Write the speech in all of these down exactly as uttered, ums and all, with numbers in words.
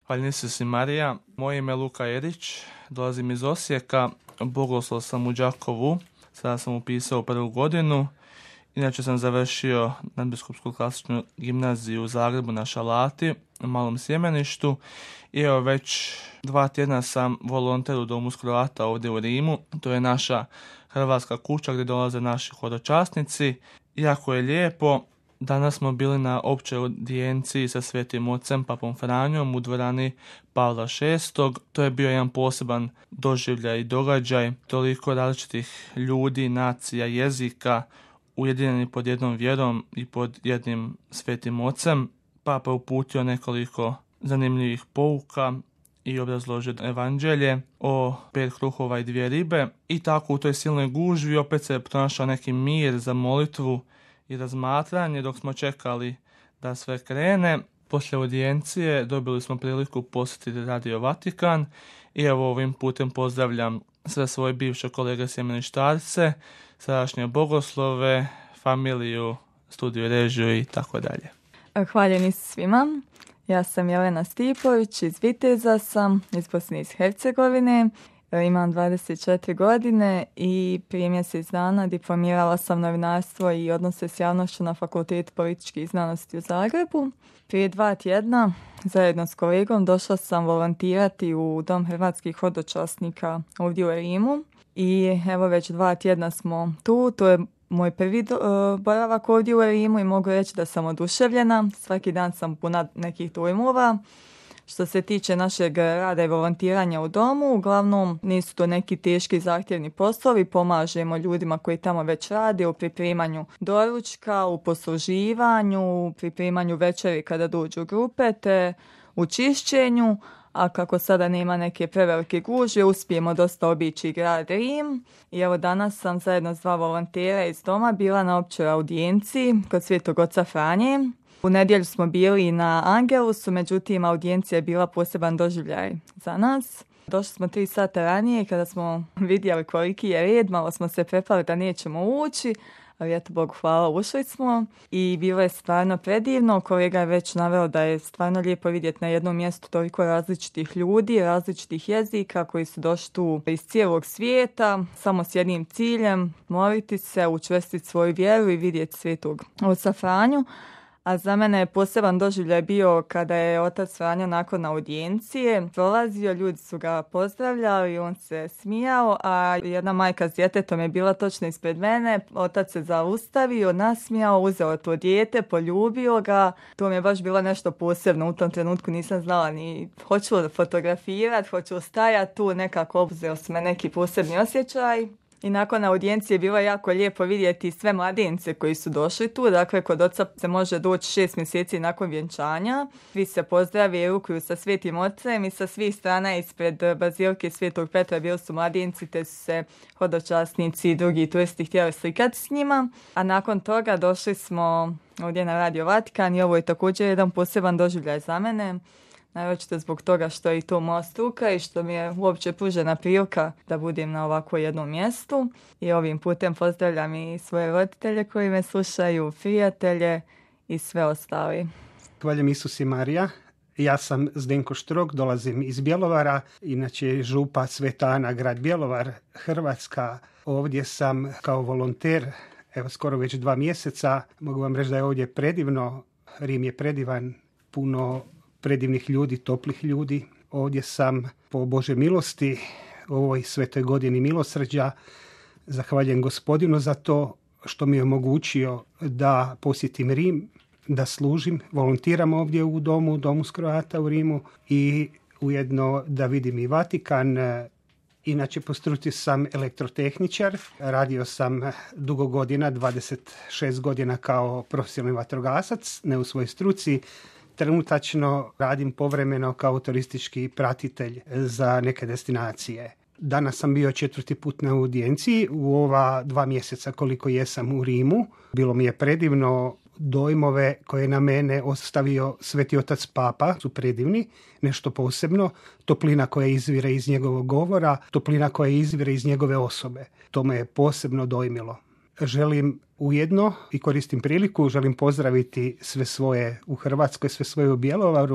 Hvala Isus i Marija. Moje ime je Luka Erić, dolazim iz Osijeka, bogoslov sam u Đakovu, sada sam upisao prvu godinu. Inače sam završio nadbiskupsku klasičnu gimnaziju u Zagrebu na Šalati, u Malom Sjemeništu. I evo već dva tjedna sam volonter u Domu Skroata ovdje u Rimu. To je naša hrvatska kuća gdje dolaze naši hodočasnici. Jako je lijepo. Danas smo bili na općoj audijenciji sa Svetim Ocem Papom Franjom u dvorani Pavla šestog. To je bio jedan poseban doživljaj i događaj. Toliko različitih ljudi, nacija, jezika, ujedinjeni pod jednom vjerom i pod jednim Svetim Ocem. Papa uputio nekoliko zanimljivih pouka i obrazložio evanđelje o pet kruhova i dvije ribe. I tako u toj silnoj gužvi opet se pronašao neki mir za molitvu i razmatranje dok smo čekali da sve krene. Poslije audijencije dobili smo priliku posjetiti Radio Vatikan i evo ovim putem pozdravljam sve svoje bivše kolege sjemeništarce, sadašnje bogoslove, familiju, studiju, režiju i tako dalje. Hvaljeni svima. Ja sam Jelena Stipović, iz Viteza sam, iz Bosne i Hercegovine. Imam dvadeset četiri godine i prije mjesec dana diplomirala sam novinarstvo i odnose s javnošću na Fakultetu političkih znanosti u Zagrebu. Prije dva tjedna zajedno s kolegom došla sam volontirati u Dom hrvatskih hodočasnika ovdje u Rimu i evo već dva tjedna smo tu. To je moj prvi do, uh, boravak ovdje u Rimu i mogu reći da sam oduševljena. Svaki dan sam puna nekih dojmova. Što se tiče našeg rada i volontiranja u domu, uglavnom nisu to neki teški zahtjevni poslovi, pomažemo ljudima koji tamo već rade u pripremanju doručka, u posluživanju, u pripremanju večeri kada dođu grupe, te u čišćenju, a kako sada nema neke prevelike gužve, uspijemo dosta obići grad Rim. I evo danas sam zajedno s dva volontera iz doma bila na općoj audijenciji kod Svetog Oca Franje. U nedjelju smo bili na Angelusu, međutim audijencija je bila poseban doživljaj za nas. Došli smo tri sata ranije kada smo vidjeli koliki je red, malo smo se prepali da nećemo ući, ali eto Bogu hvala, ušli smo i bilo je stvarno predivno. Kolega je već naveo da je stvarno lijepo vidjeti na jednom mjestu toliko različitih ljudi, različitih jezika koji su došli tu iz cijelog svijeta, samo s jednim ciljem, moliti se, učvrstiti svoju vjeru i vidjeti Svetog Oca Franju. A za mene je poseban doživljaj bio kada je otac Franjo nakon audijencije prolazio, ljudi su ga pozdravljali, on se smijao, a jedna majka s djetetom je bila točno ispred mene. Otac se zaustavio, nasmijao, uzeo to dijete, poljubio ga. To mi je baš bilo nešto posebno. U tom trenutku nisam znala ni hoću li fotografirati, hoću li stajati tu, nekako obuzeo se me neki posebni osjećaj. I nakon audijencije bilo je jako lijepo vidjeti sve mladence koji su došli tu. Dakle, kod oca se može doći šest mjeseci nakon vjenčanja. Svi se pozdravi i rukuju sa Svetim Ocem i sa svih strana ispred Bazilike Svetog Petra bili su mladenci, te su se hodočasnici i drugi turisti htjeli slikati s njima. A nakon toga došli smo ovdje na Radio Vatikan i ovo je također jedan poseban doživljaj za mene. Naročito zbog toga što je i to moja struka i što mi je uopće pružena prilika da budem na ovako jednom mjestu. I ovim putem pozdravljam i svoje roditelje koji me slušaju, prijatelje i sve ostali. Hvala Isus i Marija. Ja sam Zdenko Štrok, dolazim iz Bjelovara, inače župa Sveta Ana, grad Bjelovar, Hrvatska. Ovdje sam kao volonter, evo skoro već dva mjeseca. Mogu vam reći da je ovdje predivno. Rim je predivan, puno predivnih ljudi, toplih ljudi. Ovdje sam po Bože milosti u ovoj svetoj godini milosrđa. Zahvaljujem Gospodinu za to što mi je omogućio da posjetim Rim, da služim, volontiram ovdje u domu, u Domu Skroata u Rimu i ujedno da vidim i Vatikan. Inače, po struci sam elektrotehničar. Radio sam dugo godina, dvadeset šest godina kao profesionalni vatrogasac, ne u svojoj struci. Trenutačno radim povremeno kao turistički pratitelj za neke destinacije. Danas sam bio četvrti put na audijenciji u ova dva mjeseca koliko jesam u Rimu. Bilo mi je predivno. Dojmove koje na mene ostavio Sveti Otac Papa su predivni, nešto posebno. Toplina koja izvire iz njegovog govora, toplina koja izvire iz njegove osobe. To me je posebno dojmilo. Želim ujedno i koristim priliku, želim pozdraviti sve svoje u Hrvatskoj, sve svoje u Bjelovaru,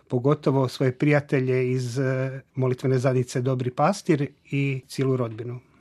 pogotovo svoje prijatelje iz molitvene zajednice Dobri pastir i cijelu rodbinu.